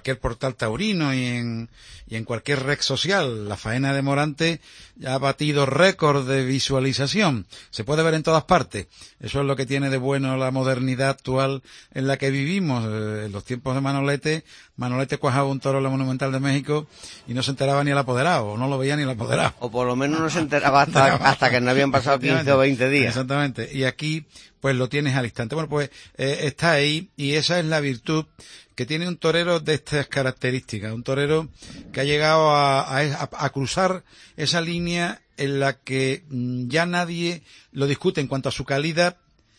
cualquier portal taurino y en cualquier red social. La faena de Morante ya ha batido récord de visualización. Se puede ver en todas partes. Eso es lo que tiene de bueno la modernidad actual en la que vivimos. En los tiempos de Manolete cuajaba un toro en la Monumental de México y no se enteraba ni el apoderado, o no lo veía ni el apoderado. O por lo menos no se enteraba hasta que no habían pasado 15 o 20 días. Exactamente. Y aquí, pues lo tienes al instante. Bueno, pues está ahí, y esa es la virtud que tiene un torero de estas características. Un torero que ha llegado a cruzar esa línea en la que ya nadie lo discute en cuanto a su calidad,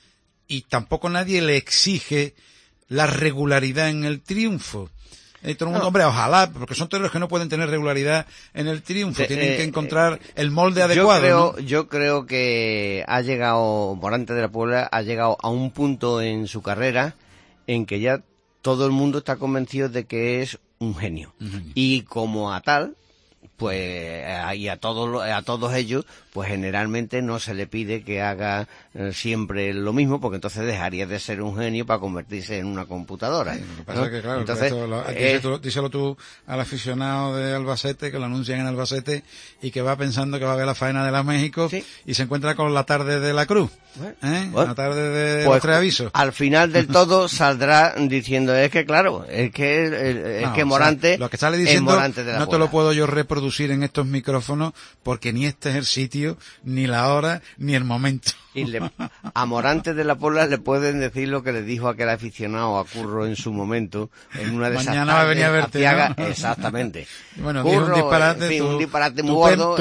y tampoco nadie le exige la regularidad en el triunfo. Todo el mundo, hombre, ojalá, porque son toreros que no pueden tener regularidad en el triunfo, tienen que encontrar el molde adecuado. Yo creo que Morante de la Puebla ha llegado a un punto en su carrera en que ya todo el mundo está convencido de que es un genio. Y como a tal, pues y a todos ellos, pues generalmente no se le pide que haga siempre lo mismo, porque entonces dejaría de ser un genio para convertirse en una computadora. Sí, lo que pasa es que, claro, entonces, díselo tú al aficionado de Albacete, que lo anuncian en Albacete, y que va pensando que va a ver la faena de la México, ¿sí? Y se encuentra con la tarde de la Cruz, la tarde de los tres avisos. Al final del todo saldrá diciendo, es que claro, es que Morante, o sea, lo que sale diciendo, Morante de la no Puebla. te lo puedo yo reproducir en estos micrófonos, porque ni este es el sitio, ni la hora, ni el momento. Y a Morante de la Puebla le pueden decir lo que le dijo aquel aficionado a Curro en su momento, en una de esas mañana va a venir a verte, ¿no? Exactamente. Bueno, Curro, un disparate, en fin, un disparate muy gordo.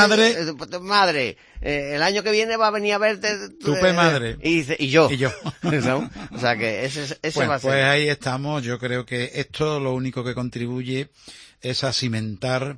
Tu madre, el año que viene va a venir a verte. Tu madre. Y dice, y yo. ¿No? O sea que ese va a ser. Pues ahí estamos. Yo creo que esto lo único que contribuye es a cimentar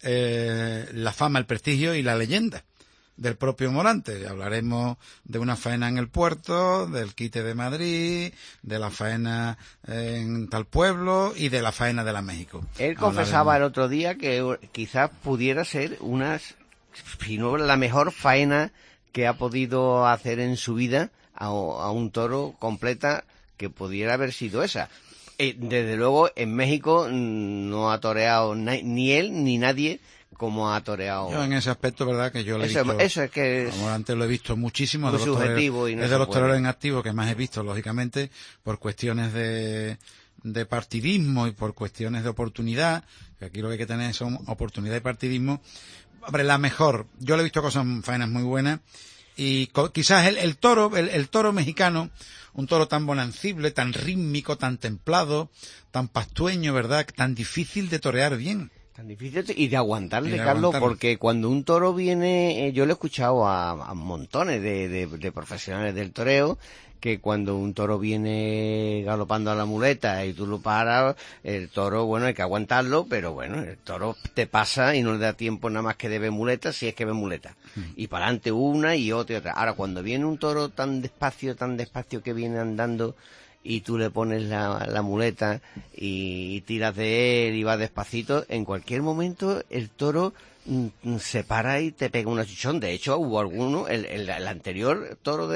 la fama, el prestigio y la leyenda del propio Morante. Hablaremos de una faena en el puerto, del quite de Madrid, de la faena en tal pueblo y de la faena de la México. Él confesaba el otro día que quizás pudiera ser si no la mejor faena que ha podido hacer en su vida a un toro completa, que pudiera haber sido esa. Desde luego en México no ha toreado ni él ni nadie como ha toreado. Yo en ese aspecto, verdad, que yo le he visto. Eso es que como antes lo he visto muchísimo. Muy subjetivo. Es de los toreros en activo que más he visto, lógicamente, por cuestiones de partidismo y por cuestiones de oportunidad, que aquí lo que hay que tener son oportunidad y partidismo. Hombre, la mejor. Yo le he visto faenas muy buenas, y quizás el toro mexicano, un toro tan bonancible, tan rítmico, tan templado, tan pastueño, ¿verdad?, tan difícil de torear bien. Tan difícil y de aguantarle, Carlos, porque cuando un toro viene, yo lo he escuchado a montones de profesionales del toreo, que cuando un toro viene galopando a la muleta y tú lo paras, el toro, bueno, hay que aguantarlo, pero bueno, el toro te pasa y no le da tiempo nada más que de ver muleta, si es que ve muleta. Y para adelante una y otra y otra. Ahora, cuando viene un toro tan despacio que viene andando, y tú le pones la muleta y tiras de él y va despacito, en cualquier momento el toro se para y te pega una chichón. De hecho, hubo alguno, el anterior toro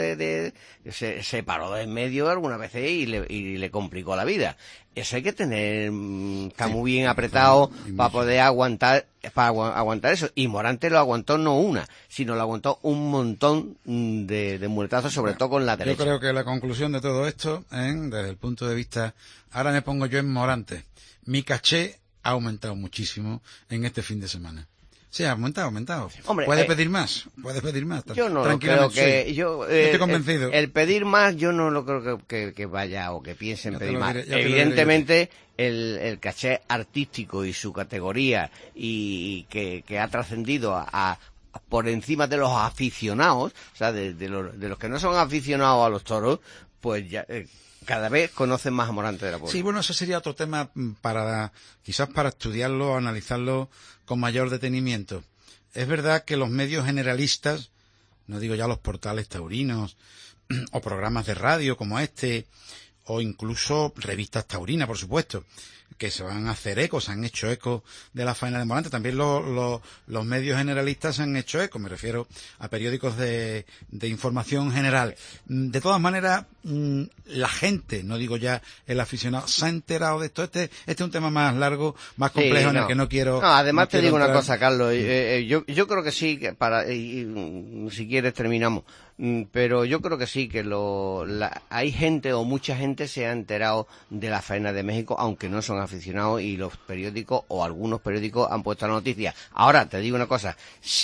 se paró de en medio algunas veces y le complicó la vida. Eso hay que tener, está muy bien apretado para poder aguantar eso. Y Morante lo aguantó no una, sino lo aguantó un montón de muletazos, sobre todo con la derecha. Yo creo que la conclusión de todo esto, desde el punto de vista, ahora me pongo yo en Morante, mi caché ha aumentado muchísimo en este fin de semana. Sí, ha aumentado. Hombre, Puede pedir más. Yo no lo creo que... estoy convencido. El pedir más, yo no lo creo que vaya o que piense en pedir más. Evidentemente, el caché artístico y su categoría y que ha trascendido por encima de los aficionados, o sea, de los que no son aficionados a los toros, pues ya... cada vez conocen más a Morante de la Puebla. Sí, bueno, eso sería otro tema quizás para estudiarlo, analizarlo con mayor detenimiento. Es verdad que los medios generalistas, no digo ya los portales taurinos, o programas de radio como este, o incluso revistas taurinas, por supuesto, que se van a hacer eco, se han hecho eco de la faena de Morante. También los medios generalistas se han hecho eco, me refiero a periódicos de información general. De todas maneras, la gente, no digo ya el aficionado, se ha enterado de esto. Este es un tema más largo, más complejo, en el que no quiero... No, además te digo entrar. una cosa, Carlos, yo creo que sí, que si quieres terminamos, pero yo creo que sí, que hay gente o mucha gente se ha enterado de la faena de México, aunque no son aficionados, y los periódicos o algunos periódicos han puesto la noticia. Ahora, te digo una cosa,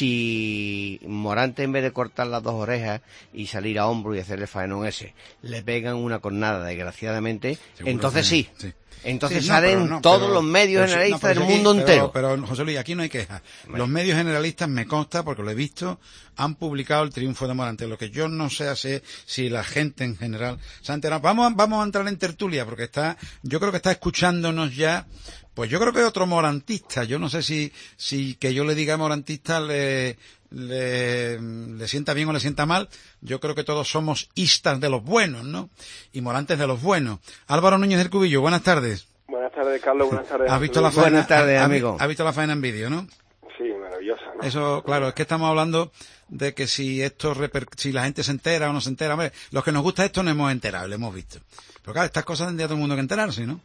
si Morante, en vez de cortar las 2 orejas y salir a hombro y hacerle faenón ese, le pegan una cornada, desgraciadamente, seguro, entonces sí. Entonces salen todos los medios generalistas del mundo entero. Pero, José Luis, aquí no hay quejas. Bueno. Los medios generalistas, me consta, porque lo he visto, han publicado el triunfo de Morante. Lo que yo no sé si la gente en general se ha enterado. Vamos a entrar en tertulia, porque yo creo que está escuchándonos ya. Pues yo creo que hay otro morantista. Yo no sé si que yo le diga morantista le sienta bien o le sienta mal. Yo creo que todos somos istas de los buenos, ¿no? Y Morantes de los buenos. Álvaro Núñez del Cubillo, buenas tardes. Buenas tardes, Carlos, buenas tardes. ¿Has visto la faena? Buenas tardes, amigo. ¿Has visto la faena en vídeo, no? Sí, maravillosa, ¿no? Eso, claro, es que estamos hablando de que si la gente se entera o no se entera. Hombre, los que nos gusta esto no hemos enterado, lo hemos visto. Pero claro, estas cosas tendría todo el mundo que enterarse, ¿no?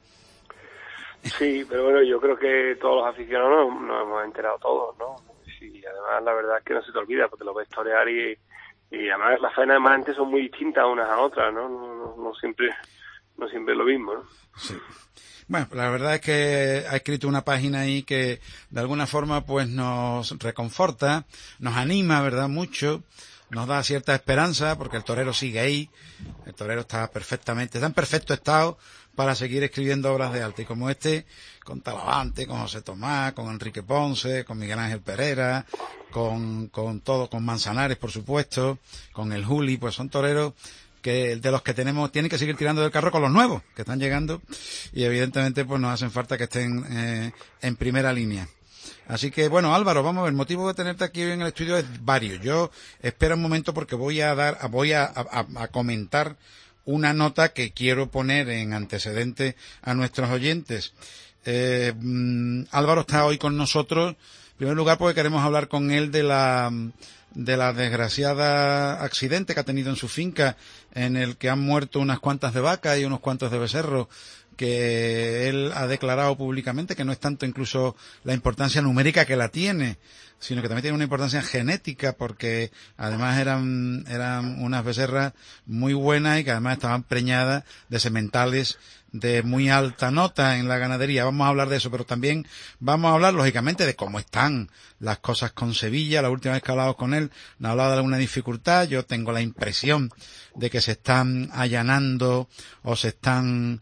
Sí, pero bueno, yo creo que todos los aficionados nos hemos enterado todos, ¿no? Sí, además la verdad es que no se te olvida, porque lo ves torear y además las faenas de Morante son muy distintas unas a otras, ¿no? No siempre es lo mismo, ¿no? Sí. Bueno, la verdad es que ha escrito una página ahí que de alguna forma pues nos reconforta, nos anima, ¿verdad? Mucho, nos da cierta esperanza, porque el torero sigue ahí, el torero está en perfecto estado para seguir escribiendo obras de arte, y como con Talavante, con José Tomás, con Enrique Ponce, con Miguel Ángel Pereira, con Manzanares, por supuesto, con el Juli, pues son toreros que de los que tienen que seguir tirando del carro con los nuevos que están llegando, y evidentemente pues nos hacen falta que estén en primera línea. Así que bueno, Álvaro, vamos a ver, el motivo de tenerte aquí hoy en el estudio es varios. Yo espero un momento porque voy a comentar una nota que quiero poner en antecedente a nuestros oyentes. Álvaro está hoy con nosotros, en primer lugar porque queremos hablar con él de la desgraciada accidente que ha tenido en su finca, en el que han muerto unas cuantas de vacas y unos cuantos de becerros, que él ha declarado públicamente que no es tanto incluso la importancia numérica que la tiene, sino que también tiene una importancia genética, porque además eran unas becerras muy buenas y que además estaban preñadas de sementales de muy alta nota en la ganadería. Vamos a hablar de eso, pero también vamos a hablar lógicamente de cómo están las cosas con Sevilla. La última vez que he hablado con él nos ha hablado de alguna dificultad. Yo tengo la impresión de que se están allanando o se están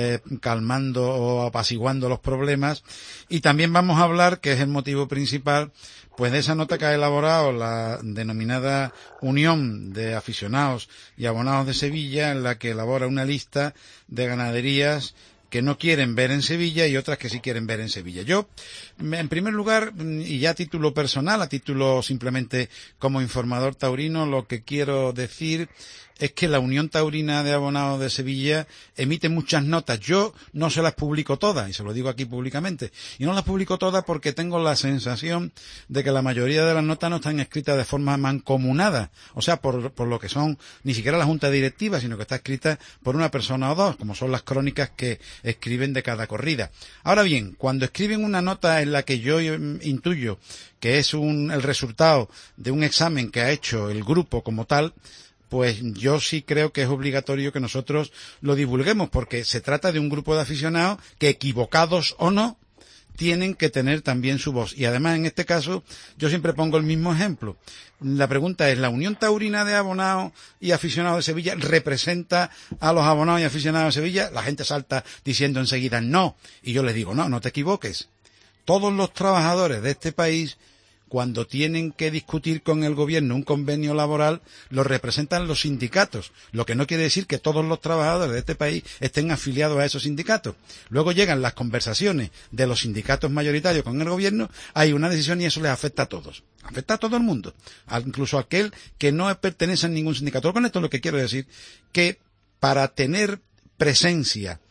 calmando o apaciguando los problemas. Y también vamos a hablar, que es el motivo principal, pues de esa nota que ha elaborado la denominada Unión de Aficionados y Abonados de Sevilla, en la que elabora una lista de ganaderías que no quieren ver en Sevilla y otras que sí quieren ver en Sevilla. Yo, en primer lugar, y ya a título personal, a título simplemente como informador taurino, lo que quiero decir es que la Unión Taurina de Abonados de Sevilla emite muchas notas. Yo no se las publico todas, y se lo digo aquí públicamente. Y no las publico todas porque tengo la sensación de que la mayoría de las notas no están escritas de forma mancomunada. O sea, por lo que son ni siquiera la junta directiva, sino que está escrita por una persona o dos, como son las crónicas que escriben de cada corrida. Ahora bien, cuando escriben una nota en la que yo intuyo que es el resultado de un examen que ha hecho el grupo como tal, pues yo sí creo que es obligatorio que nosotros lo divulguemos, porque se trata de un grupo de aficionados que, equivocados o no, tienen que tener también su voz. Y además, en este caso, yo siempre pongo el mismo ejemplo. La pregunta es, ¿la Unión Taurina de Abonados y Aficionados de Sevilla representa a los abonados y aficionados de Sevilla? La gente salta diciendo enseguida no. Y yo les digo, no te equivoques. Todos los trabajadores de este país, cuando tienen que discutir con el gobierno un convenio laboral, lo representan los sindicatos, lo que no quiere decir que todos los trabajadores de este país estén afiliados a esos sindicatos. Luego llegan las conversaciones de los sindicatos mayoritarios con el gobierno, hay una decisión y eso les afecta a todos. Afecta a todo el mundo, incluso a aquel que no pertenece a ningún sindicato. Con esto lo que quiero decir que para tener presencia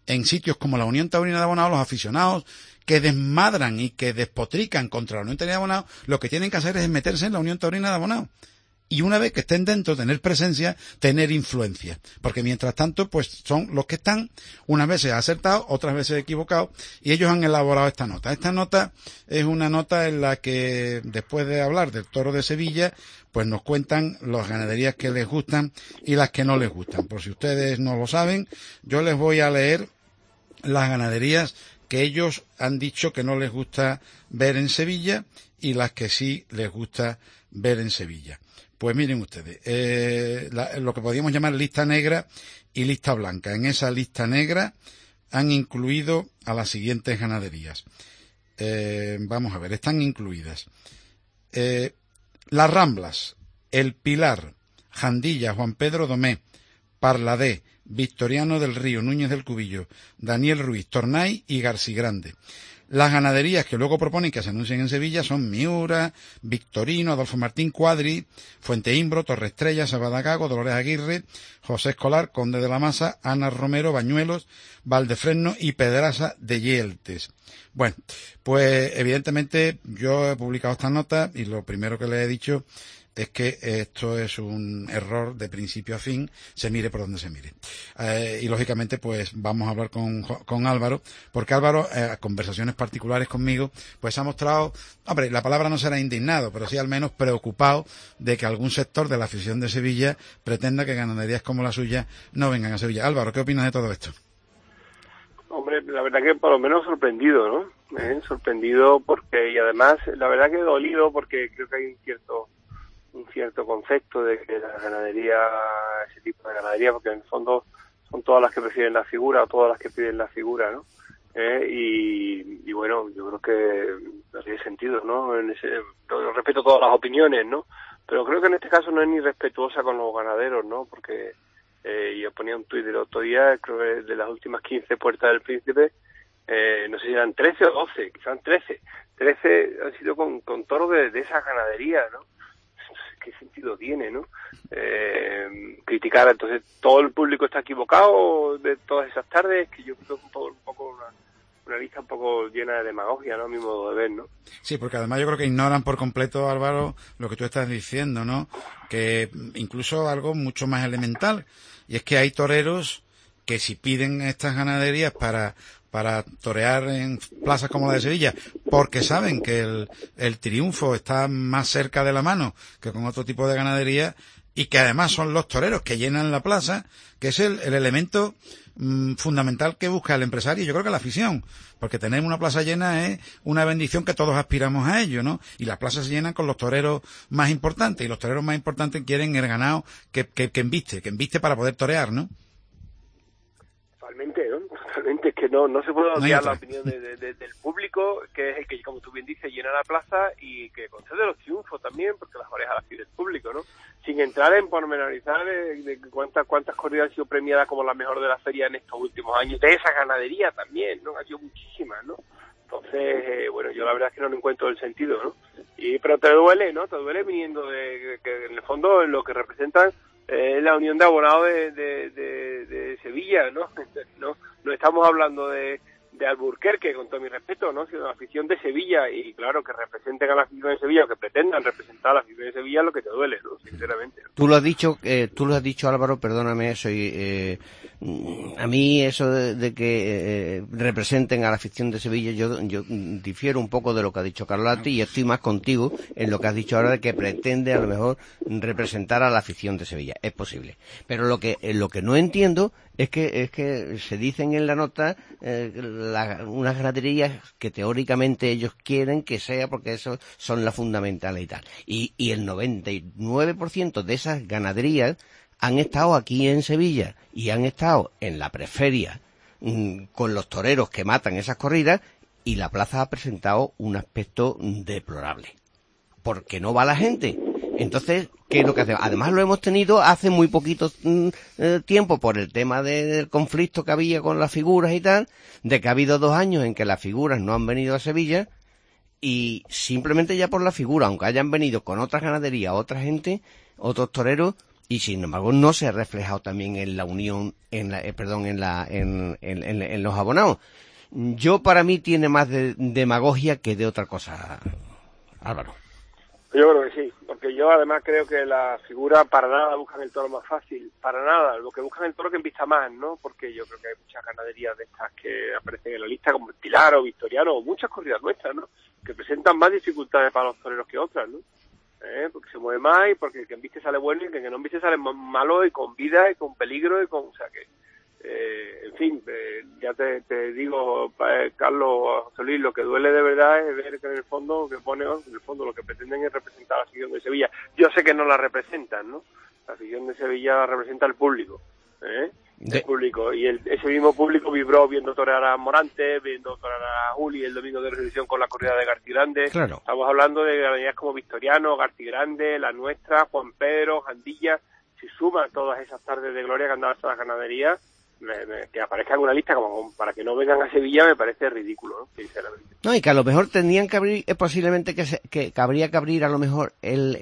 en sitios como la Unión Taurina de Abonados, los aficionados que desmadran y que despotrican contra la Unión Taurina de Abonados, lo que tienen que hacer es meterse en la Unión Taurina de Abonados. Y una vez que estén dentro, tener presencia, tener influencia. Porque mientras tanto, pues son los que están, unas veces acertados, otras veces equivocados, y ellos han elaborado esta nota. Esta nota es una nota en la que, después de hablar del Toro de Sevilla, pues nos cuentan las ganaderías que les gustan y las que no les gustan. Por si ustedes no lo saben, yo les voy a leer las ganaderías que ellos han dicho que no les gusta ver en Sevilla y las que sí les gusta ver en Sevilla. Pues miren ustedes, lo que podríamos llamar lista negra y lista blanca. En esa lista negra han incluido a las siguientes ganaderías. Vamos a ver, están incluidas Las Ramblas, El Pilar, Jandilla, Juan Pedro Domé, Parladé, Victoriano del Río, Núñez del Cubillo, Daniel Ruiz, Tornay y Garcigrande. Las ganaderías que luego proponen que se anuncien en Sevilla son Miura, Victorino, Adolfo Martín Cuadri, Fuente Imbro, Torre Estrella, Sabadagago, Dolores Aguirre, José Escolar, Conde de la Masa, Ana Romero, Bañuelos, Valdefresno y Pedraza de Yeltes. Bueno, pues evidentemente yo he publicado esta nota y lo primero que le he dicho es que esto es un error de principio a fin, se mire por donde se mire. Y lógicamente pues vamos a hablar con Álvaro, porque Álvaro, conversaciones particulares conmigo, pues ha mostrado, hombre, la palabra no será indignado, pero sí al menos preocupado de que algún sector de la afición de Sevilla pretenda que ganaderías como la suya no vengan a Sevilla. Álvaro, ¿qué opinas de todo esto? Hombre, la verdad que por lo menos sorprendido, ¿no? Sorprendido porque, y además, la verdad que dolido porque creo que hay un cierto concepto de que la ganadería, ese tipo de ganadería, porque en el fondo son todas las que prefieren la figura o todas las que piden la figura, ¿no? Y bueno, yo creo que tiene sentido, ¿no? Yo respeto todas las opiniones, ¿no? Pero creo que en este caso no es ni respetuosa con los ganaderos, ¿no? Porque yo ponía un tuit el otro día, creo que de las últimas 15 puertas del Príncipe, no sé si eran 13 o 12, quizás 13 han sido con toros de esa ganadería, ¿no? ¿Qué sentido tiene, no? Criticar, entonces, todo el público está equivocado de todas esas tardes, que yo creo que un poco una lista un poco llena de demagogia, ¿no? A mi modo de ver, ¿no? Sí, porque además yo creo que ignoran por completo, Álvaro, lo que tú estás diciendo, ¿no? Que incluso algo mucho más elemental, y es que hay toreros que si piden estas ganaderías para torear en plazas como la de Sevilla, porque saben que el triunfo está más cerca de la mano que con otro tipo de ganadería, y que además son los toreros que llenan la plaza, que es el elemento fundamental que busca el empresario, yo creo que la afición, porque tener una plaza llena es una bendición que todos aspiramos a ello, ¿no? Y las plazas se llenan con los toreros más importantes, y los toreros más importantes quieren el ganado que embiste para poder torear, ¿no? Totalmente, ¿no? Totalmente, es que no se puede olvidar la opinión del público, que es el que, como tú bien dices, llena la plaza y que concede los triunfos también, porque las orejas las pide el público, ¿no? Sin entrar en pormenorizar de cuántas corridas han sido premiadas como la mejor de la feria en estos últimos años, de esa ganadería también, ¿no? Ha sido muchísimas, ¿no? Entonces, bueno, yo la verdad es que no le encuentro el sentido, ¿no? Pero te duele, ¿no? Te duele viniendo de que en el fondo lo que representan la unión de abonados de Sevilla, ¿no? No estamos hablando de Alburquerque, con todo mi respeto, ¿no? Sino la afición de Sevilla, y claro, que representen a la afición de Sevilla o que pretendan representar a la afición de Sevilla es lo que te duele, ¿no? Sinceramente. Tú lo has dicho, Álvaro, perdóname, a mí eso de que representen a la afición de Sevilla, yo difiero un poco de lo que ha dicho Carlotti, y estoy más contigo en lo que has dicho ahora, de que pretende a lo mejor representar a la afición de Sevilla. Es posible. Pero lo que no entiendo es que se dicen en la nota unas ganaderías que teóricamente ellos quieren que sea, porque eso son las fundamentales y tal. Y el 99% de esas ganaderías han estado aquí en Sevilla y han estado en la preferia con los toreros que matan esas corridas, y la plaza ha presentado un aspecto deplorable. Porque no va la gente. Entonces, ¿qué es lo que hacemos? Además lo hemos tenido hace muy poquito tiempo por el tema del conflicto que había con las figuras y tal, de que ha habido 2 años en que las figuras no han venido a Sevilla, y simplemente ya por la figura, aunque hayan venido con otras ganaderías, otra gente, otros toreros, y sin embargo no se ha reflejado también en la unión, en los abonados. Para mí tiene más de demagogia que de otra cosa, Álvaro. Yo creo que sí, porque yo además creo que la figura para nada buscan el toro más fácil, para nada, lo que buscan el toro que invista más, ¿no? Porque yo creo que hay muchas ganaderías de estas que aparecen en la lista, como Pilar o Victoriano, o muchas corridas nuestras, ¿no? Que presentan más dificultades para los toreros que otras, ¿no? Porque se mueve más y porque el que embiste sale bueno y el que no embiste sale malo y con vida y con peligro y con, o sea que, en fin, ya te digo, Carlos, José Luis, lo que duele de verdad es ver que en el fondo lo que pretenden es representar a la afición de Sevilla. Yo sé que no la representan, ¿no? La afición de Sevilla la representa el público, el público, y ese mismo público vibró viendo torear a Morante, viendo torear a Juli el domingo de Resurrección con la corrida de García Grande. Claro. Estamos hablando de ganaderías como Victoriano, García Grande, La Nuestra, Juan Pedro, Jandilla. Si suman todas esas tardes de gloria que han dado estas ganaderías, que aparezca en una lista como para que no vengan a Sevilla me parece ridículo, ¿no? Sinceramente. No, y que a lo mejor tendrían que abrir, posiblemente que habría que abrir a lo mejor el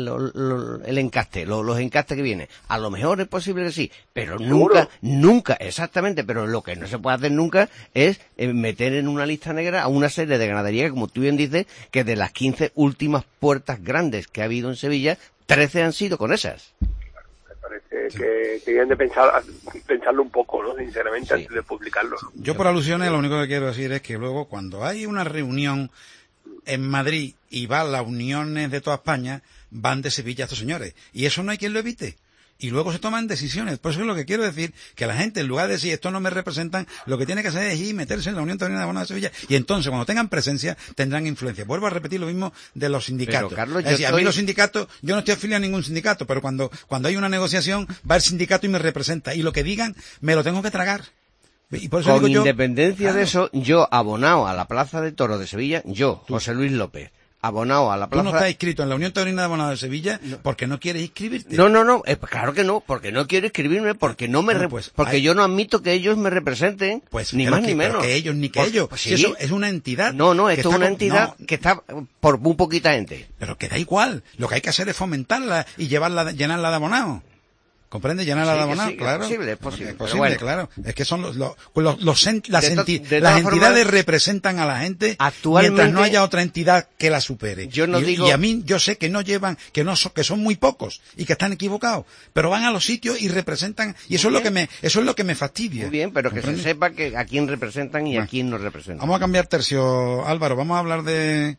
encaste, los encastes que vienen. A lo mejor es posible que sí, pero nunca, exactamente, pero lo que no se puede hacer nunca es meter en una lista negra a una serie de ganaderías que, como tú bien dices, que de las 15 últimas puertas grandes que ha habido en Sevilla, 13 han sido con esas. Parece que deben de pensarlo un poco, ¿no? Sinceramente, antes de publicarlo, ¿no? Yo por alusiones lo único que quiero decir es que luego cuando hay una reunión en Madrid y van las uniones de toda España, van de Sevilla estos señores. Y eso no hay quien lo evite. Y luego se toman decisiones. Por eso es lo que quiero decir, que la gente, en lugar de decir esto no me representan, lo que tiene que hacer es ir y meterse en la Unión Taurina de Abonados de Sevilla. Y entonces, cuando tengan presencia, tendrán influencia. Vuelvo a repetir lo mismo de los sindicatos. Pero, Carlos, es decir, a mí los sindicatos, yo no estoy afiliado a ningún sindicato, pero cuando hay una negociación, va el sindicato y me representa. Y lo que digan, me lo tengo que tragar. Y por eso con digo independencia de eso, yo, abonado a la Plaza de Toros de Sevilla, José Luis López, abonado a la plaza. Tú no estás inscrito en la Unión Taurina de Abonados de Sevilla porque no quieres inscribirte. No, claro que no, porque no quiero inscribirme, porque no me yo no admito que ellos me representen, pues ni más ni menos. Que ellos, ni que ellos. Pues sí. Si eso es una entidad. No, esto es una entidad que está por muy poquita gente. Pero que da igual, lo que hay que hacer es fomentarla y llenarla de abonados. ¿Comprende? Llenarla de abonados, claro. Es posible. Bueno. Claro. Es que son las entidades representan a la gente actualmente, mientras no haya otra entidad que la supere. Y a mí, yo sé que no llevan, que son muy pocos y que están equivocados, pero van a los sitios y representan, y eso es lo que me fastidia. Muy bien, pero ¿comprende? Que se sepa que a quién representan y a quién no representan. Vamos a cambiar tercio, Álvaro. Vamos a hablar de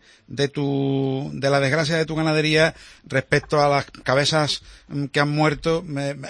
la desgracia de tu ganadería respecto a las cabezas que han muerto.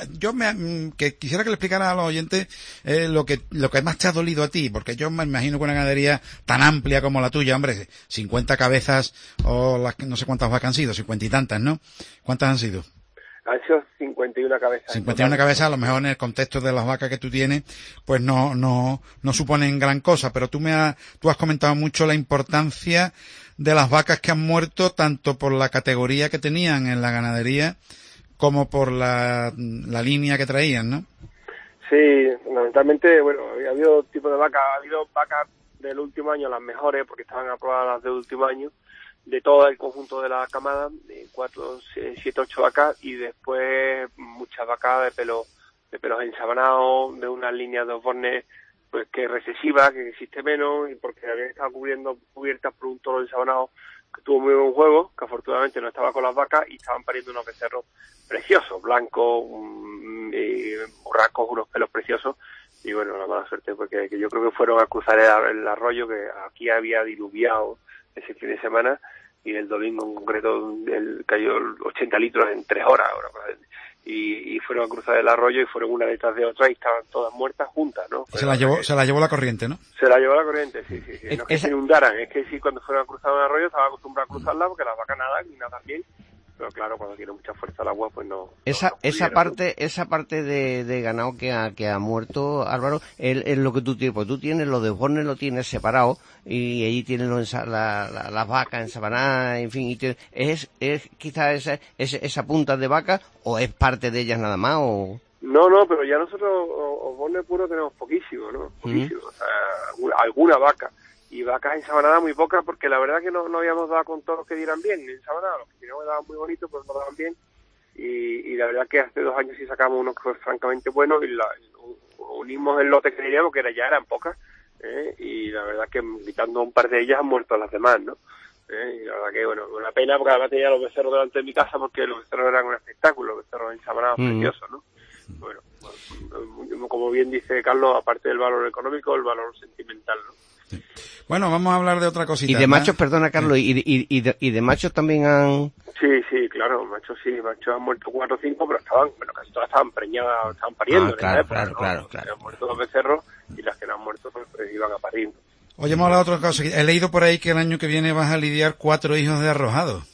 Que quisiera que le explicara a los oyentes lo que más te ha dolido a ti, porque yo me imagino que una ganadería tan amplia como la tuya, hombre, 50 cabezas o no sé cuántas vacas han sido, 50 y tantas, ¿no? ¿Cuántas han sido? Han sido 51 cabezas. 51 cabezas, a lo mejor en el contexto de las vacas que tú tienes, pues no suponen gran cosa, pero tú has comentado mucho la importancia de las vacas que han muerto, tanto por la categoría que tenían en la ganadería, como por la línea que traían, ¿no? Sí, fundamentalmente, bueno, ha habido tipos de vacas, ha habido vacas del último año, las mejores, porque estaban aprobadas del último año, de todo el conjunto de la camada, de 4, 7, 8 vacas, y después muchas vacas de pelos ensabanados, de unas líneas de Osborne, pues que recesiva, que existe menos, y porque habían estado cubiertas por un toro ensabanado que tuvo muy buen juego, que afortunadamente no estaba con las vacas, y estaban pariendo unos becerros preciosos, blancos, burracos, unos pelos preciosos, y bueno, la mala suerte porque que yo creo que fueron a cruzar el arroyo, que aquí había diluviado ese fin de semana, y el domingo en concreto cayó 80 litros en 3 horas, y fueron a cruzar el arroyo y fueron una detrás de otra y estaban todas muertas juntas, ¿no? Se la llevó la corriente, ¿no? Se la llevó la corriente, sí. No es que se inundaran, es que sí, cuando fueron a cruzar un arroyo estaban acostumbrados a cruzarla porque las vacas nadan bien, pero claro, cuando tiene mucha fuerza el agua, pues no. Esa parte de ganado que ha muerto, Álvaro, es lo que tú tienes, porque tú tienes lo de Osborne, lo tienes separado, y allí tienes las vacas ensabanadas, en fin, ¿es quizás esa punta de vaca, o es parte de ellas nada más, o...? No, pero ya nosotros Osborne puro tenemos poquísimo, ¿no? Poquísimo, o sea, alguna vaca. Y vacas ensabanadas muy pocas, porque la verdad que no habíamos dado con toros que dieran bien ensabanadas. Los que no me daban muy bonitos, pero no daban bien. y la verdad que hace 2 años sí sacamos uno que fue francamente bueno y unimos el lote que teníamos, que ya eran pocas, y la verdad que quitando un par de ellas han muerto las demás, ¿no? Y la verdad que, bueno, una pena porque además tenía los becerros delante de mi casa porque los becerros eran un espectáculo, los becerros ensabanados preciosos, ¿no? Bueno, como bien dice Carlos, aparte del valor económico, el valor sentimental, ¿no? Sí. Bueno, vamos a hablar de otra cosita. Y de machos, perdona Carlos, y de machos también han... Sí, claro, machos han muerto 4 o 5, pero casi todas estaban preñadas, estaban pariendo. Claro. Han muerto 2 becerros y las que no han muerto pues iban a parir. Oye, hemos hablado de otra cosa. He leído por ahí que el año que viene vas a lidiar 4 hijos de arrojado.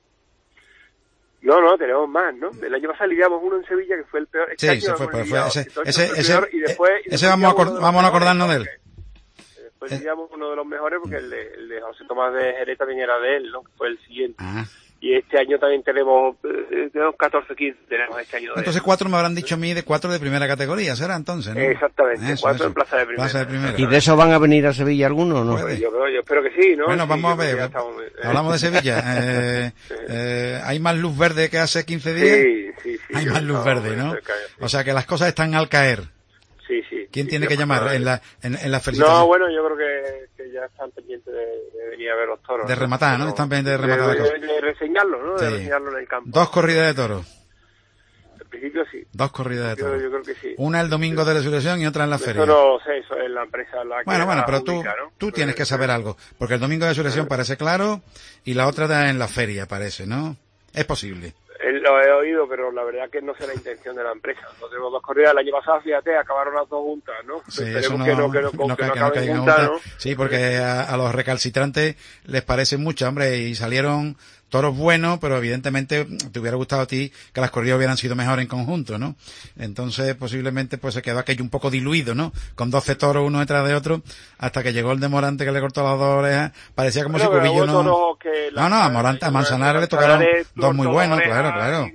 No, tenemos más, ¿no? El año pasado lidiamos uno en Sevilla que fue el peor. Sí, se fue ese vamos a acordarnos de él. Después lidiamos uno de los mejores porque el de José Tomás de Jerez también era de él, ¿no? Que fue el siguiente. Y este año también tenemos 14, 15 tenemos este año. Entonces 4 me habrán dicho a mí de 4 de primera categoría, ¿será entonces? ¿No? Exactamente, 4 en plaza de primera. ¿Y de esos van a venir a Sevilla algunos o no? Pues yo espero que sí, ¿no? Bueno, sí, vamos a ver. Hablamos de Sevilla. ¿Hay más luz verde que hace 15 días? Sí. Hay más luz verde, ¿no? O sea que las cosas están al caer. Sí. ¿Quién tiene que llamar en la felicitación? No, bueno, yo creo que ya están pendientes de venir a ver los toros. De rematar, ¿no? Están pendientes de rematar la cosa. De reseñarlo, ¿no? Sí. De reseñarlo en el campo. 2 corridas de toros. En principio sí. 2 corridas de toros. Yo creo que sí. Una el domingo de resurrección y otra en la feria. Eso no sé, eso es la empresa la que Bueno, pero ubica, tú tienes que saber algo. Porque el domingo de resurrección parece claro y la otra está en la feria, parece, ¿no? Es posible. Lo he oído, pero la verdad que no sé la intención de la empresa. No tenemos 2 corridas. El año pasado, fíjate, acabaron las 2 juntas, ¿no? Sí, esperemos eso que no acaben juntas, ¿no? Sí, porque a los recalcitrantes les parece mucho, hombre, y salieron toros buenos, pero evidentemente te hubiera gustado a ti que las corridas hubieran sido mejor en conjunto, ¿no? Entonces, posiblemente, pues se quedó aquello un poco diluido, ¿no? Con 12 toros uno detrás de otro, hasta que llegó el de Morante que le cortó las 2 orejas. Parecía como si Cubillo no... a Morante, a Manzanares le tocaron 2 muy buenos, claro.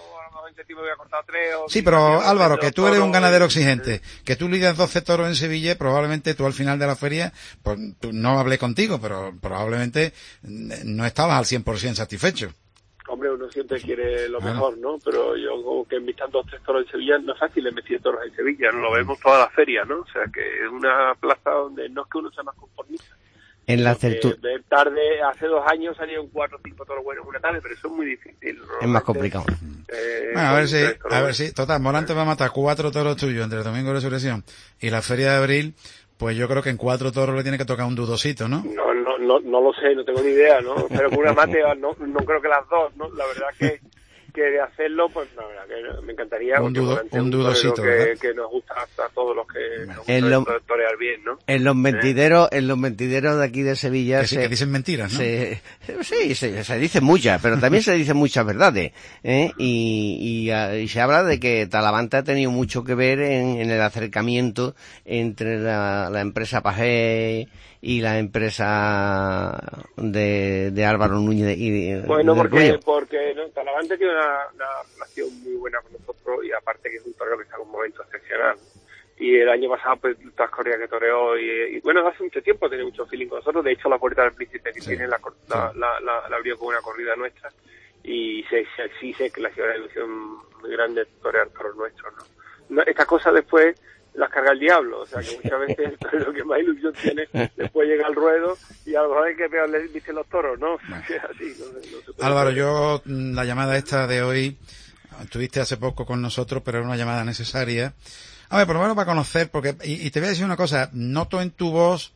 Sí, pero Álvaro, que tú eres un ganadero exigente, que tú lidias 12 toros en Sevilla, probablemente tú al final de la feria, pues no hablé contigo, pero probablemente no estabas al 100% satisfecho. Hombre, uno siempre quiere lo mejor, ¿no? Pero yo como que invitan 2 o 3 toros en Sevilla, no es fácil emitir toros en Sevilla, lo vemos toda la feria, ¿no? O sea que es una plaza donde no es que uno sea más conformista. En la certuna. Tarde, hace 2 años salieron 4 o 5 toros buenos una tarde, pero eso es muy difícil, ¿no? Es más complicado. Bueno, a ver si, total, Morante va a matar 4 toros tuyos entre el domingo de resurrección y la feria de abril, pues yo creo que en 4 toros le tiene que tocar un dudosito, ¿no? No lo sé, no tengo ni idea, ¿no? Pero con una mate, no creo que las 2, ¿no? La verdad que de hacerlo, pues la verdad que me encantaría un dudosito que nos gusta a todos los que nos gusta torear bien, ¿no? En los mentideros de aquí de Sevilla que dicen mentiras, ¿no? Se dicen muchas, pero también se dicen muchas verdades, y se habla de que Talavante ha tenido mucho que ver en el acercamiento entre la empresa Pajé y la empresa de Álvaro Núñez bueno, porque ¿no? Talavante tiene una relación muy buena con nosotros y aparte que es un torero que está en un momento excepcional. Y el año pasado, pues, las corridas que toreó y bueno, hace mucho tiempo tiene mucho feeling con nosotros. De hecho, la Puerta del Príncipe que tiene la abrió con una corrida nuestra y sí sé que le ha sido una ilusión muy grande torear toros nuestros, ¿no? Estas cosas después las carga el diablo, o sea que muchas veces lo que más ilusión tiene después llega al ruedo y a lo mejor hay que peor le dicen los toros, ¿no? Así, no Álvaro, yo la llamada esta de hoy, estuviste hace poco con nosotros, pero era una llamada necesaria. A ver, por lo menos para conocer, porque, y te voy a decir una cosa, noto en tu voz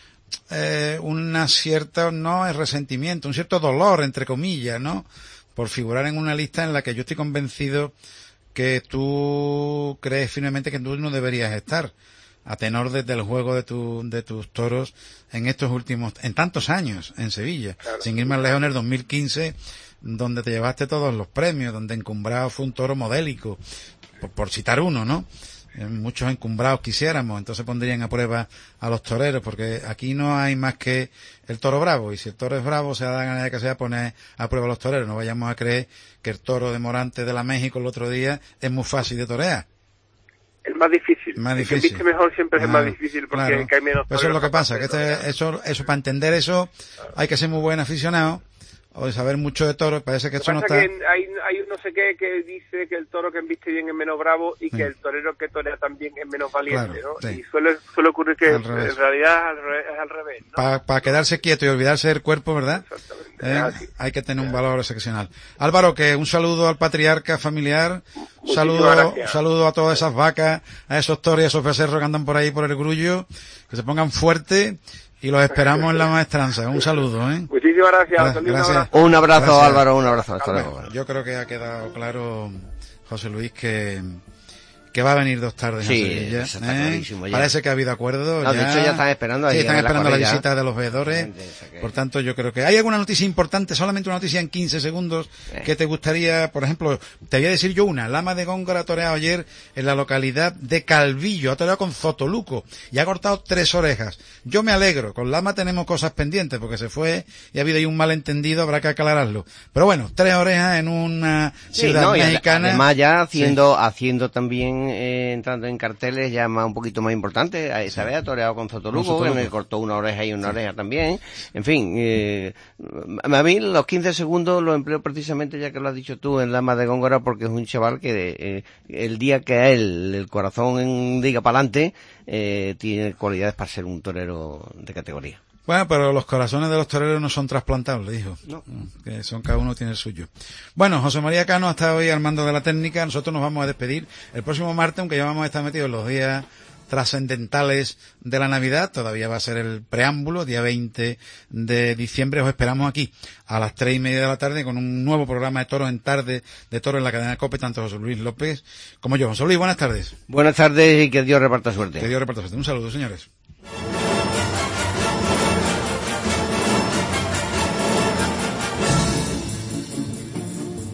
una cierta, no es resentimiento, un cierto dolor, entre comillas, ¿no? Por figurar en una lista en la que yo estoy convencido que tú crees firmemente que tú no deberías estar, a tenor desde el juego de tus toros en tantos años en Sevilla, claro. Sin ir más lejos, en el 2015, donde te llevaste todos los premios, donde Encumbrado fue un toro modélico, por citar uno, ¿no? Muchos encumbrados quisiéramos, entonces pondrían a prueba a los toreros, porque aquí no hay más que el toro bravo, y si el toro es bravo, se da la gana de que sea poner a prueba a los toreros. No vayamos a creer que el toro de Morante de la México el otro día es muy fácil de torear. Es más difícil. El que viste mejor siempre es más difícil porque claro. Hay menos toreros. Eso es lo que pasa, que eso para entender eso hay que ser muy buen aficionado o de saber mucho de toros. Parece que esto no está... Que hay no sé qué, que dice que el toro que embiste bien es menos bravo y que el torero que torea también es menos valiente, claro, ¿no? sí. Y suele ocurrir que en realidad es al revés, ¿no? Para quedarse quieto y olvidarse del cuerpo, ¿verdad? Exactamente. Hay que tener un valor excepcional. Álvaro, que un saludo al patriarca familiar, un saludo a todas esas vacas, a esos toros y a esos becerros que andan por ahí por el grullo, que se pongan fuertes y los esperamos en la maestranza. Un saludo, ¿eh? Muchísimas gracias. Gracias. Un abrazo, Gracias. Álvaro, un abrazo. Hasta luego. Yo creo que ha quedado claro, José Luis, que va a venir 2 tardes sí, a Sevilla. Eso está clarísimo ya. Parece que ha habido acuerdo. No, de hecho ya están esperando. Sí, están esperando la corrida. visita de los veedores. Por tanto, yo creo que hay alguna noticia importante, solamente una noticia en 15 segundos, que te gustaría, por ejemplo, te voy a decir yo una. Lama de Góngora ha toreado ayer en la localidad de Calvillo, ha toreado con Zotoluco y ha cortado 3 orejas. Yo me alegro, con Lama tenemos cosas pendientes porque se fue y ha habido ahí un malentendido, habrá que aclararlo. Pero bueno, 3 orejas en una ciudad mexicana. Además ya haciendo también, entrando en carteles ya un poquito más importantes. Esa vez ha toreado con Zotoluco, que me cortó una oreja y una oreja también. En fin, a mí los 15 segundos los empleo precisamente, ya que lo has dicho tú, en Lama de Góngora, porque es un chaval que el día que a él el corazón diga para adelante, tiene cualidades para ser un torero de categoría. Bueno, pero los corazones de los toreros no son trasplantables, hijo. No. Que son, cada uno tiene el suyo. Bueno, José María Cano ha estado hoy al mando de la técnica. Nosotros nos vamos a despedir el próximo martes, aunque ya vamos a estar metidos en los días trascendentales de la Navidad. Todavía va a ser el preámbulo, día 20 de diciembre. Os esperamos aquí a las 3:30 de la tarde con un nuevo programa de Toros en Tarde, de Toros en la cadena COPE, tanto José Luis López como yo. José Luis, buenas tardes. Buenas tardes y que Dios reparta suerte. Que Dios reparta suerte. Un saludo, señores.